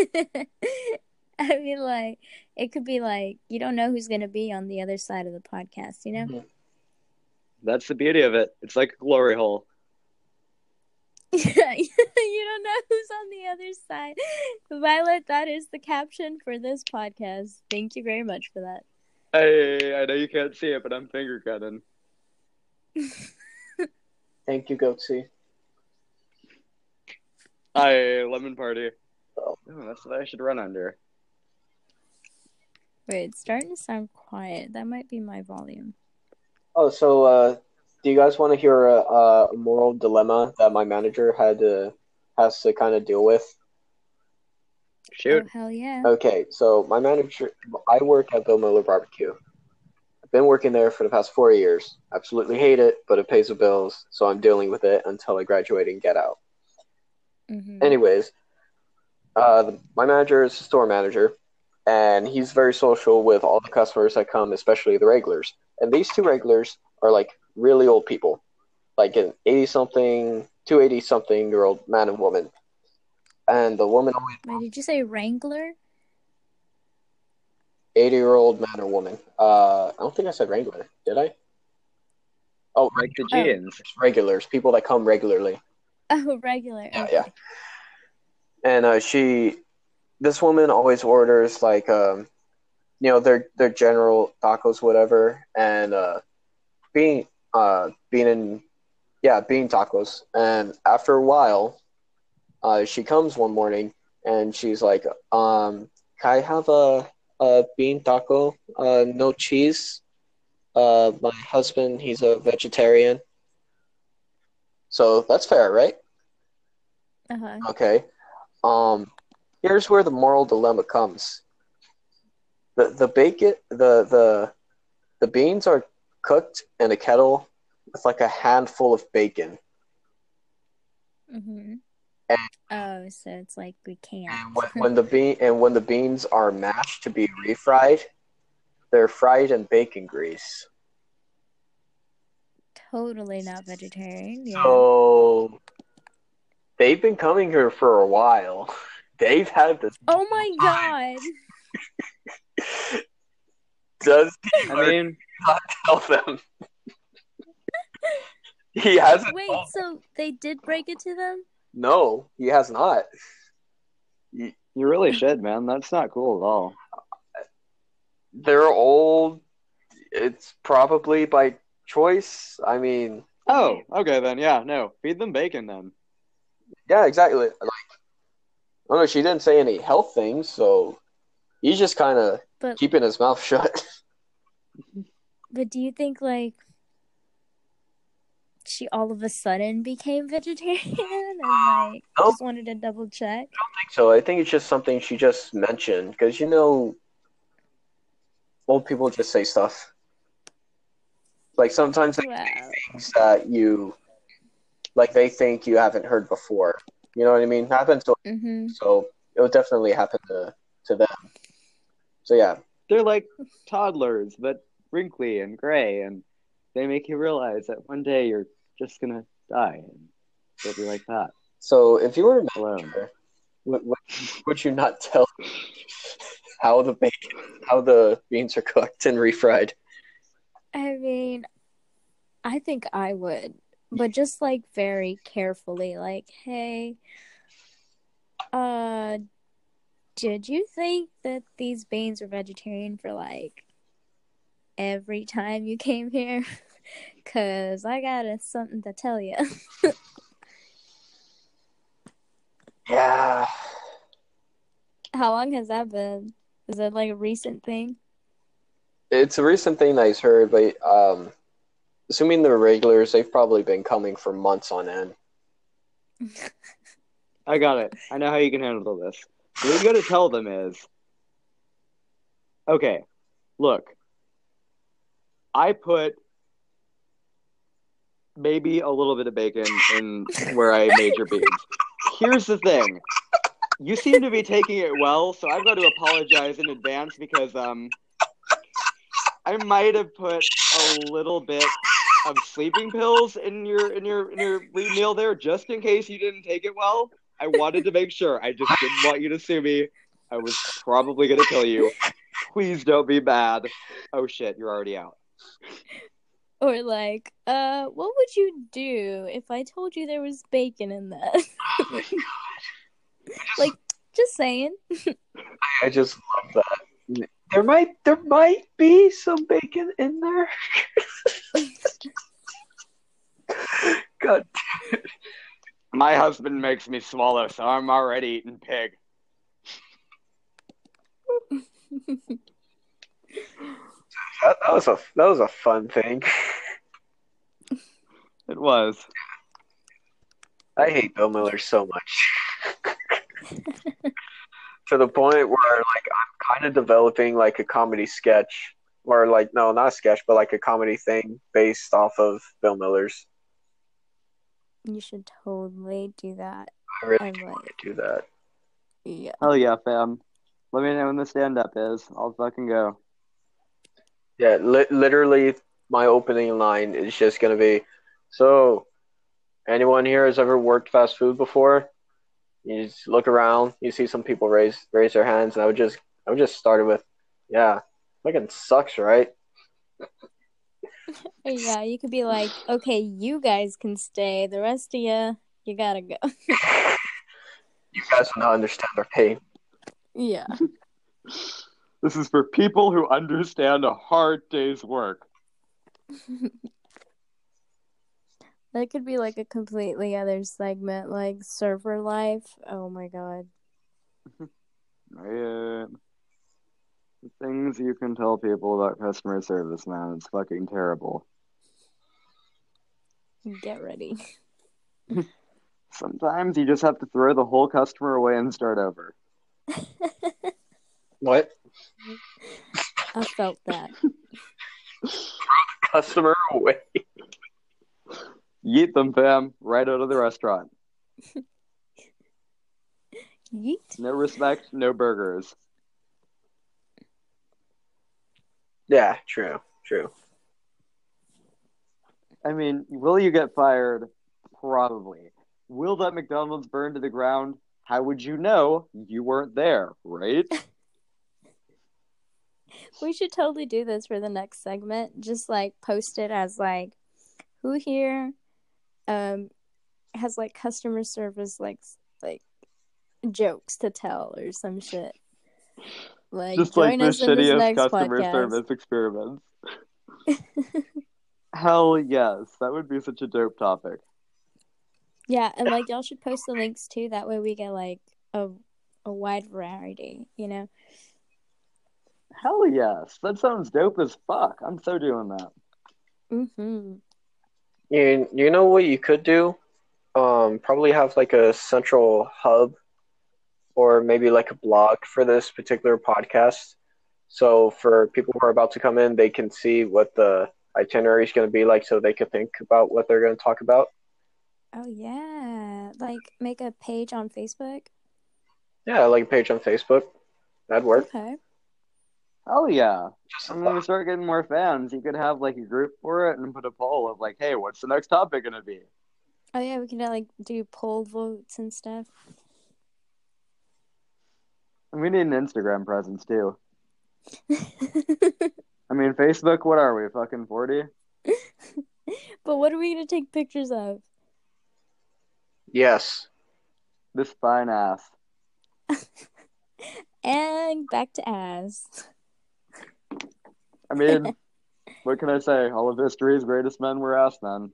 I mean, like, it could be like, you don't know who's going to be on the other side of the podcast, you know? Mhm. That's the beauty of it. It's like a glory hole. Yeah, you don't know who's on the other side. Violet, that is the caption for this podcast. Thank you very much for that. Hey, I know you can't see it, but I'm finger cutting. Thank you, Goatsy. Hi, lemon party. Oh. Oh, that's what I should run under. Wait, it's starting to sound quiet. That might be my volume. Oh, so uh, do you guys want to hear a, a moral dilemma that my manager had to has to kind of deal with? Shoot. Oh, hell yeah. Okay, so my manager, I work at Bill Miller Barbecue. I've been working there for the past four years. Absolutely hate it, but it pays the bills, so I'm dealing with it until I graduate and get out. Mm-hmm. Anyways, uh, the, my manager is a store manager, and he's very social with all the customers that come, especially the regulars. And these two regulars are like really old people, like an eighty-something, two eighty-something-year-old man and woman. And the woman always Wait, did you say Wrangler? eighty-year-old man or woman. Uh, I don't think I said Wrangler, did I? Oh, Like the Oh. jeans. regulars, people that come regularly. Oh, regular. Yeah, Okay. yeah. And uh, she, this woman always orders like, um, you know, their their general tacos, whatever, and uh, bean, uh, bean and yeah, bean tacos. And after a while, uh, she comes one morning and she's like, um, "Can I have a a bean taco? Uh, no cheese. Uh, my husband, he's a vegetarian." So that's fair, right? Uh-huh. Okay. Um, here's where the moral dilemma comes. The the bacon the the the beans are cooked in a kettle with like a handful of bacon. Mm-hmm. And- Oh, so it's like we can't. And when, when the bean and when the beans are mashed to be refried, they're fried in bacon grease. Totally not vegetarian. Yeah. So they've been coming here for a while. They've had this. Oh my god. Does he I mean, not tell them? He hasn't. Wait, told- so they did break it to them? No, he has not. you really should, man. That's not cool at all. They're old. It's probably by choice. I mean, Oh, okay then. Yeah, no. Feed them bacon then. yeah, exactly. Like, I don't know. She didn't say any health things, so he's just kind of But keeping his mouth shut. but do you think like she all of a sudden became vegetarian and like No. just wanted to double check? So I think it's just something she just mentioned because you know, old people just say stuff. Like sometimes they Wow. say things that you, like they think you haven't heard before. You know what I mean? Happens to, Mm-hmm. so it would definitely happen to to them. So yeah, They're like toddlers, but wrinkly and gray, and they make you realize that one day you're just gonna die, and they'll be like that. so if you were a Alone. manager, would, would, would you not tell how the bacon, how the beans are cooked and refried? I mean, I think I would, but just like very carefully, like, hey, uh, did you think that these beans were vegetarian for like every time you came here? Cause I got a, something to tell you. Yeah, How long has that been? Is that like a recent thing? it's a recent thing that he's heard, but um, assuming they're regulars, they've probably been coming for months on end. I got it. I know how you can handle this. What you gotta tell them is, okay, look, I put maybe a little bit of bacon in where I made your beans. Here's the thing. You seem to be taking it well, so I've got to apologize in advance because um, I might have put a little bit of sleeping pills in your in your in your meal there, just in case you didn't take it well. I wanted to make sure. I just didn't want you to sue me. I was probably gonna kill you. Please don't be bad. Oh shit, you're already out. Or like, uh, what would you do if I told you there was bacon in that? Oh my god. Like, just saying. I just love that. There might there might be some bacon in there. God damn it. My husband makes me swallow, so I'm already eating pig. That, that was a that was a fun thing. It was. I hate Bill Miller so much. To the point where like I'm kind of developing like a comedy sketch, or like no, not a sketch, but like a comedy thing based off of Bill Miller's. You should totally do that. I really I'm do like, want to do that. yeah. Hell yeah, fam. Let me know when the stand-up is. I'll fucking go. Yeah, li- literally, my opening line is just gonna be, so, anyone here has ever worked fast food before? You just look around, you see some people raise raise their hands, and I would just I would just start it with, yeah, fucking sucks, right? Yeah, you could be like, okay, you guys can stay. The rest of you, you gotta go. You guys will not understand our pain. Yeah. This is for people who understand a hard day's work. That could be like a completely other segment, like server life. Oh my god. Man. The things you can tell people about customer service, man, it's fucking terrible. Get ready. Sometimes you just have to throw the whole customer away and start over. What? I felt that. Customer away. Yeet them, fam, right out of the restaurant. Yeet. No respect, no burgers. Yeah, true, true. I mean, will you get fired? Probably. Will that McDonald's burn to the ground? How would you know? You weren't there, right? We should totally do this for the next segment. Just like post it as like, who here um has like customer service like like jokes to tell or some shit. Like Just like join the us in this shittiest next customer podcast. service experiments. Hell yes, that would be such a dope topic. Yeah, and like y'all should post the links too. That way we get like a a wide variety, you know. Hell yes, that sounds dope as fuck. I'm so doing that. Mm-hmm. You you know what you could do? Um, probably have like a central hub, or maybe like a blog for this particular podcast. So for people who are about to come in, they can see what the itinerary is going to be like, so they can think about what they're going to talk about. Oh yeah, like make a page on Facebook. Yeah, like a page on Facebook. That'd work. Okay. Hell yeah. Just a And when we thought. start getting more fans, you could have like a group for it and put a poll of like, hey, what's the next topic gonna be? Oh yeah, we can uh, like do poll votes and stuff. And we need an Instagram presence too. I mean, Facebook, what are we, fucking forty? But what are we gonna take pictures of? Yes. This fine ass. And back to ass. I mean, what can I say? All of history's greatest men were ass men.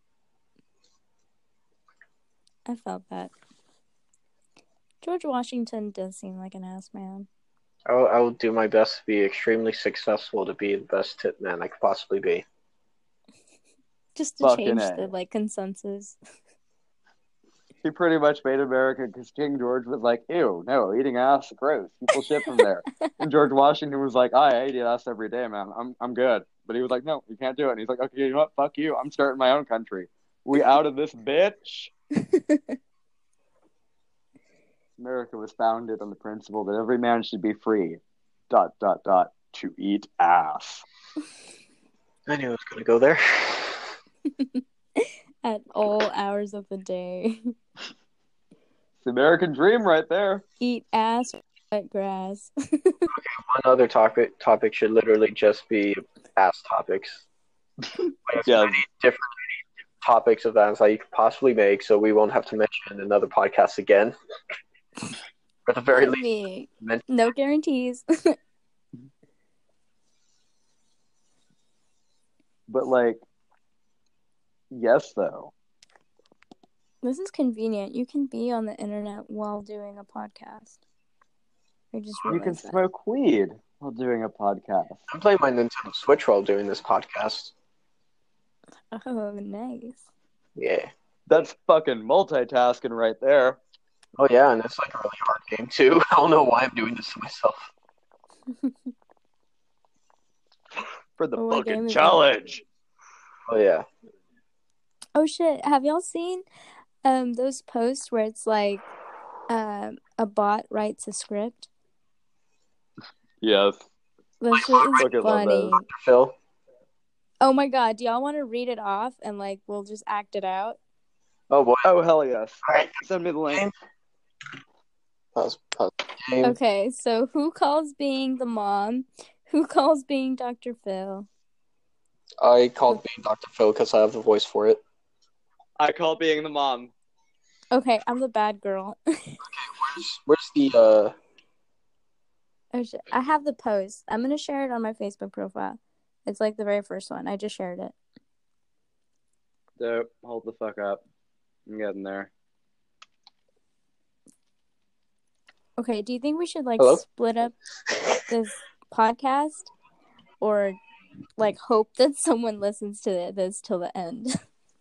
I felt that. George Washington does seem like an ass man. I will, I will do my best to be extremely successful to be the best tit man I could possibly be. Just to Fucking change A. the like consensus. He pretty much made America because King George was like, ew, no, eating ass, gross. People shit from there. And George Washington was like, I eat ass every day, man. I'm I'm good. But he was like, no, you can't do it. And he's like, okay, you know what? Fuck you. I'm starting my own country. We outed this bitch. America was founded on the principle that every man should be free, dot, dot, dot, to eat ass. I knew I was going to go there. At all hours of the day. It's the American dream right there. Eat ass, cut grass. One other topic topic should literally just be ass topics. Like, Yeah. many different topics of that that you could possibly make, so we won't have to mention another podcast again. At the very I least, mean, men- no guarantees. But, like, yes, though. This is convenient. You can be on the internet while doing a podcast. I just You realized can that. smoke weed while doing a podcast. I'm playing my Nintendo Switch while doing this podcast. Oh, nice. Yeah. That's fucking multitasking right there. Oh yeah, and it's like a really hard game too. I don't know why I'm doing this to myself. For the Oh, what game fucking is challenge. Oh yeah. Oh shit! Have y'all seen um those posts where it's like um a bot writes a script? Yes. That shit is Fucking love funny. those. Phil? Oh my god! Do y'all want to read it off and like we'll just act it out? Oh boy. Oh, hell yes. Alright. Send me the link. Pause, pause. Game. Okay, so who calls being the mom? Who calls being Doctor Phil? I called being Doctor Phil because I have the voice for it. I call being the mom. Okay, I'm the bad girl. Where's, where's the uh Oh shit! I have the post. I'm gonna share it on my Facebook profile. It's like the very first one. I just shared it. Dope. Hold the fuck up. I'm getting there. Okay, do you think we should like Hello? split up this podcast or like hope that someone listens to this till the end?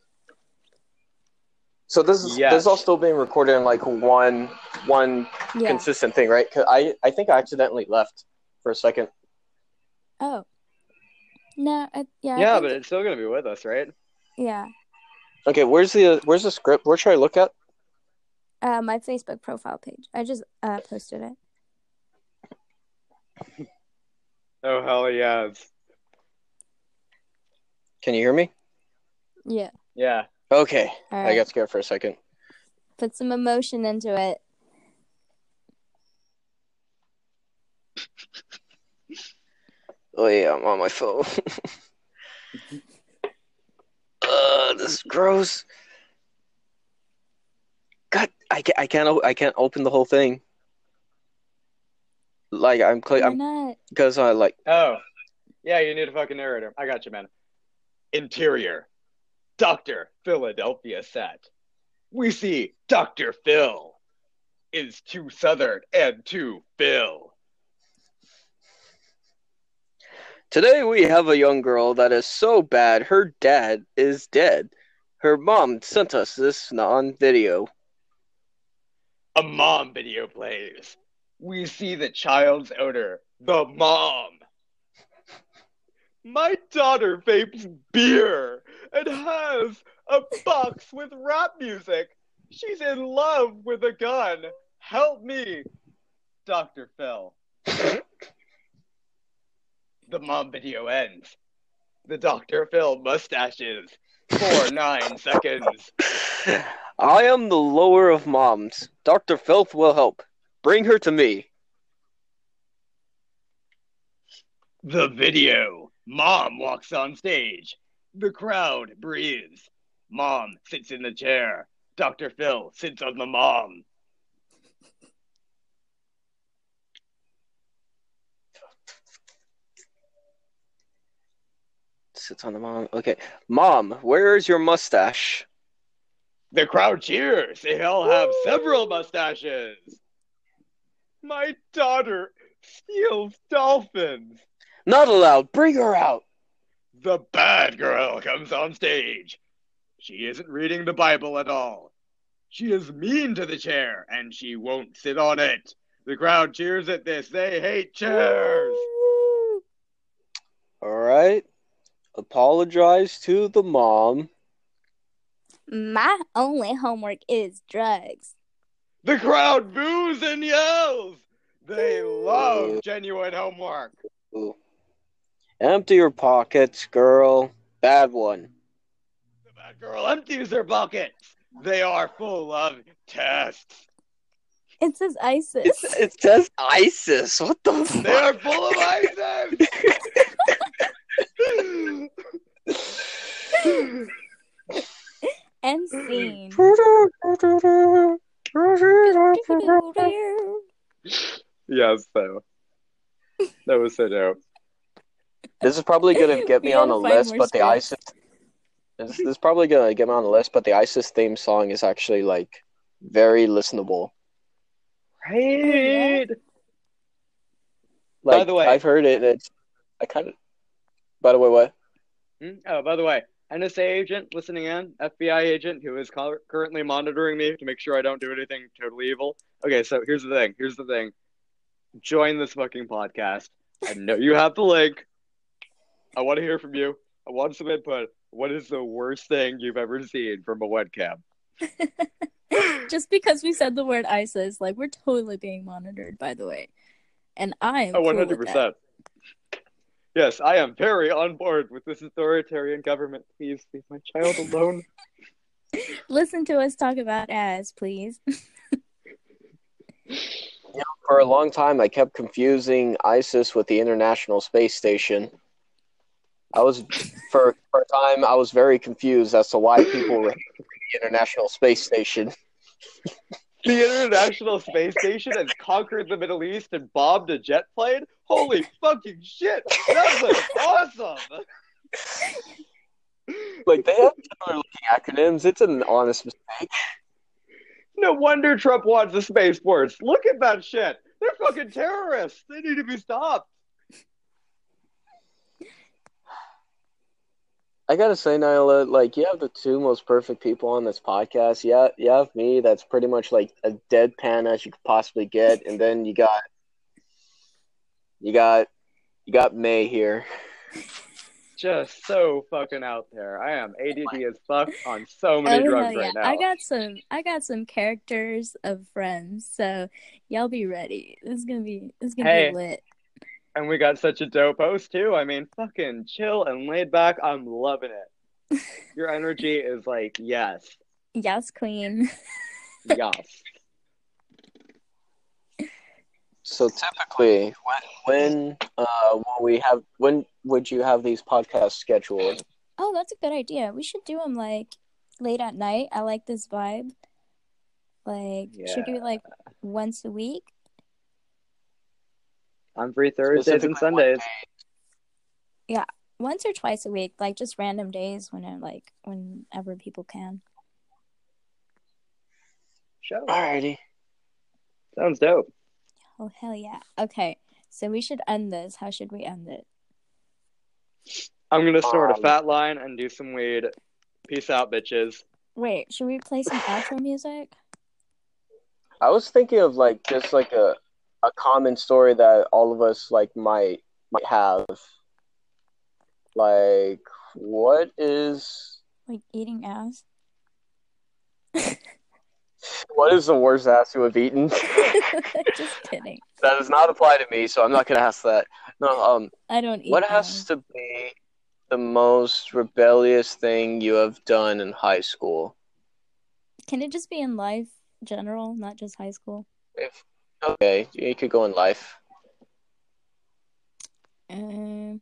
So this is Yes. this is all still being recorded in like one one Yeah. consistent thing, right? 'Cause I I think I accidentally left for a second. Oh. No, I, yeah. I Yeah, think- but it's still gonna be with us, right? yeah. Okay, where's the where's the script? Where should I look at? Uh, my Facebook profile page. I just uh posted it. Oh, hell yes. Can you hear me? Yeah. Yeah. Okay, All I right. got scared for a second. Put some emotion into it. Oh yeah, I'm on my phone. uh, this is gross. God, I can't, I can't, o- I can't open the whole thing. Like I'm, cl- Why I'm, not? because I like. Oh. Yeah, you need a fucking narrator. I got you, man. Interior. Doctor Philadelphia set. We see Doctor Phil is too southern and too Phil. Today we have a young girl that is so bad her dad is dead. Her mom sent us this on video. A mom video plays. We see the child's owner, the mom. My daughter vapes beer and has a box with rap music. She's in love with a gun. Help me, Doctor Phil. The mom video ends. The Doctor Phil mustaches. For nine seconds. I am the lower of moms. Doctor Filth will help. Bring her to me. The video. Mom walks on stage. The crowd breathes. Mom sits in the chair. Doctor Phil sits on the mom. Sits on the mom. Okay. Mom, where is your mustache? The crowd cheers. They all have several mustaches. My daughter steals dolphins. Not allowed. Bring her out. The bad girl comes on stage. She isn't reading the Bible at all. She is mean to the chair, and she won't sit on it. The crowd cheers at this. They hate chairs. All right. Apologize to the mom. My only homework is drugs. The crowd boos and yells. They love genuine homework. Ooh. Empty your pockets, girl. Bad one. The bad girl empties her buckets. They are full of tests. It says ISIS. It's, it says ISIS. What the fuck? They are full of ISIS. End scene. Yes, though. That was so dope. This is probably gonna get me We on gotta the find list, more but the scripts. ISIS. This, this is probably gonna get me on the list, but the ISIS theme song is actually like very listenable. Right. Like, By the way, I've heard it. And it's I kind of. By the way, what? Hmm? Oh, by the way, N S A agent listening in, F B I agent who is cu- currently monitoring me to make sure I don't do anything totally evil. Okay, so here's the thing. Here's the thing. Join this fucking podcast. I know you have the link. I want to hear from you. I want some input. What is the worst thing you've ever seen from a webcam? Just because we said the word ISIS, like, we're totally being monitored, by the way. And I am Oh, cool one hundred with that. percent. Yes, I am very on board with this authoritarian government. Please leave my child alone. Listen to us talk about ass, please. Yeah, for a long time, I kept confusing ISIS with the International Space Station. I was, for, for a time, I was very confused as to why people were hating the International Space Station. The International Space Station has conquered the Middle East and bombed a jet plane? Holy fucking shit! That was awesome! Like, they have similar looking acronyms. It's an honest mistake. No wonder Trump wants the Space Force. Look at that shit! They're fucking terrorists! They need to be stopped! I gotta say, Nyla, like, you have the two most perfect people on this podcast. Yeah, you have me, that's pretty much like a deadpan as you could possibly get, and then you got, you got, you got May here. Just so fucking out there. I am A D D as fuck on so many Oh, drugs hell yeah. right now. I got some I got some characters of friends, so y'all be ready. This is gonna be this is gonna Hey. be lit. And we got such a dope host too. I mean, fucking chill and laid back. I'm loving it. Your energy is like, yes, Yes, queen. yes. So typically, when when uh will we have when would you have these podcasts scheduled? Oh, that's a good idea. We should do them like late at night. I like this vibe. Like, should we do it like once a week? I'm free Thursdays and Specifically, what Sundays. Once or twice a week, like just random days when it, like whenever people can. Show. Alrighty. Sounds dope. Oh hell yeah. Okay. So we should end this. How should we end it? I'm gonna snort a Um, fat line and do some weed. Peace out, bitches. Wait, should we play some outro music? I was thinking of like just like a a common story that all of us like might might have. Like, what is Like eating ass? what is the worst ass you have eaten? Just kidding. That does not apply to me, so I'm not gonna ask that. No, um, I don't eat what ass. has to be the most rebellious thing you have done in high school? Can it just be in life general, not just high school? If okay, you could go in life. Um,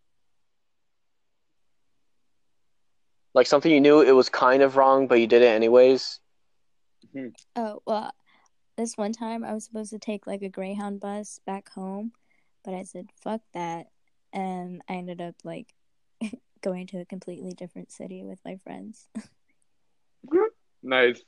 Like something you knew it was kind of wrong, but you did it anyways. oh, well, this one time I was supposed to take like a Greyhound bus back home, but I said, fuck that. And I ended up like going to a completely different city with my friends. Nice.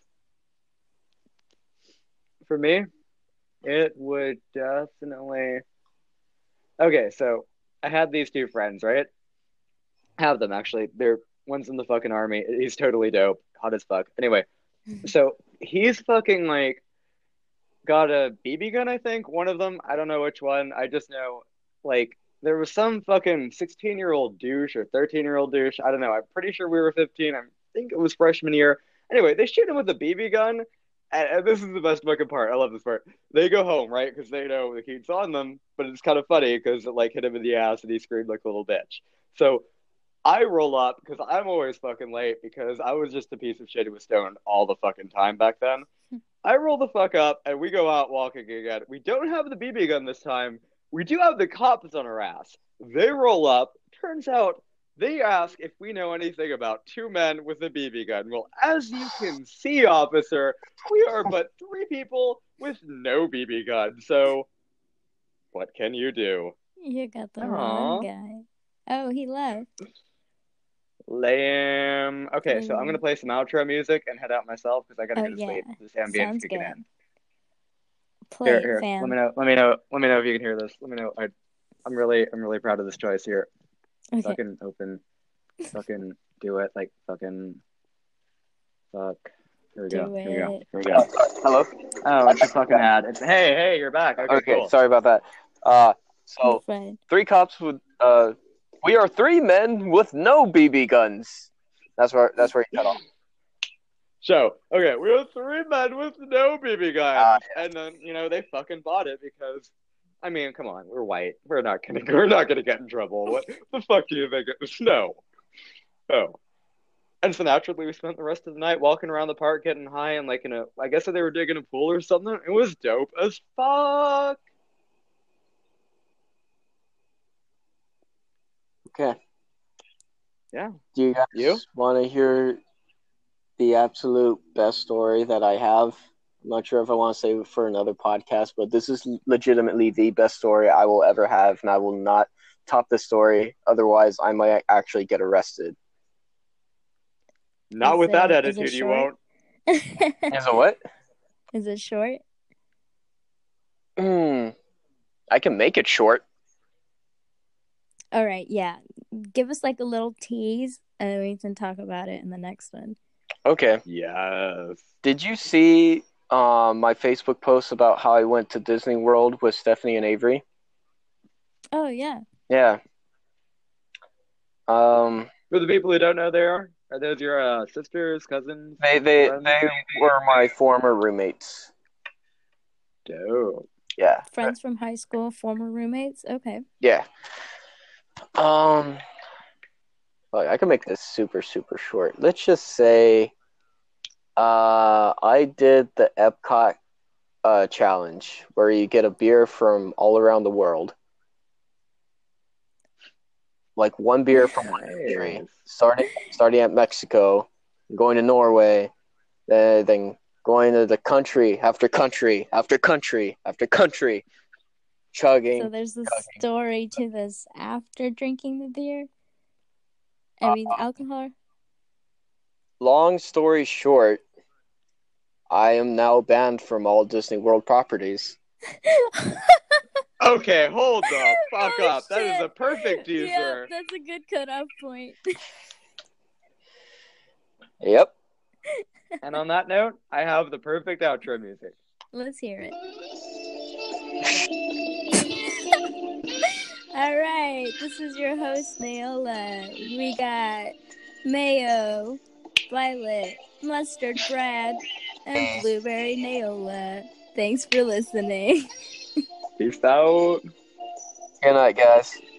For me, it would definitely. Okay, so I had these two friends, right? Have them actually. They're one's in the fucking army. He's totally dope, hot as fuck. Anyway, so he's fucking like got a B B gun, I think. One of them, I don't know which one. I just know like there was some fucking sixteen year old douche or thirteen year old douche. I don't know. I'm pretty sure we were fifteen. I'm think it was freshman year. Anyway, they shoot him with a B B gun, and, and this is the best fucking part. I love this part. They go home, right? Because they know the heat's on them, but it's kind of funny because it like hit him in the ass and he screamed like a little bitch. So I roll up because I'm always fucking late because I was just a piece of shit who was stoned all the fucking time back then. I roll the fuck up and we go out walking again. We don't have the B B gun this time. We do have the cops on our ass. They roll up. Turns out they ask if we know anything about two men with a B B gun. Well, as you can see, officer, we are but three people with no B B gun. So, what can you do? You got the Aww. wrong guy. Oh, he left. Lame. Okay, so I'm gonna play some outro music and head out myself because I gotta Oh, go to yeah. sleep. This ambience Sounds kicking good. in. Play Here, it, here. fam. Let me know. Let me know. Let me know if you can hear this. Let me know. I, I'm really, I'm really proud of this choice here. Okay. Fucking open. Fucking do it. Like fucking. Fuck. Here we Do go. Here we go. it. Here we go. Hello. Oh, it's a fucking ad. It's hey, hey, you're back. Okay, Okay, cool. sorry about that. Uh, You're so fine. three cops with uh, we are three men with no B B guns. That's where that's where you cut off. So, okay, we were three men with no B B guns, Ah, and then you know they fucking bought it because, I mean, come on, we're white, we're not gonna, we're not gonna get in trouble. What the fuck do you think it was? No, no. And so naturally, we spent the rest of the night walking around the park, getting high, and like in a, I guess they were digging a pool or something. It was dope as fuck. Okay. Yeah. Do you guys You? want to hear the absolute best story that I have? I'm not sure if I want to save it for another podcast, but this is legitimately the best story I will ever have, and I will not top the story. Otherwise, I might actually get arrested. Not Is with that it- is it attitude, you short? won't. Is it what? Is it short? Hmm. I can make it short. All right, yeah. Give us like a little tease, and we can talk about it in the next one. Okay. Yes. Did you see um, my Facebook post about how I went to Disney World with Stephanie and Avery? Oh yeah. Yeah. Um, For the people who don't know, they are are those your uh, sisters, cousins? they they friends? they were my former roommates. Dope. Yeah. Friends from high school, former roommates. Okay. Yeah. Um, like, I can make this super super short. Let's just say, uh, I did the Epcot uh challenge where you get a beer from all around the world. Like one beer from one country, Nice. starting starting at Mexico, going to Norway, uh, then going to the country after country after country after country, chugging. So there's a chugging. story to this after drinking the beer. I mean, alcohol. Long story short, I am now banned from all Disney World properties. Okay, hold the fuck Oh, up. That is shit. a perfect Yeah, teaser. that's a good cutoff point. Yep. And on that note, I have the perfect outro music. Let's hear it. All right, this is your host, Naola. We got Mayo, Violet, Mustard Brad, and Blueberry Naola. Thanks for listening. Peace out. Good night, guys.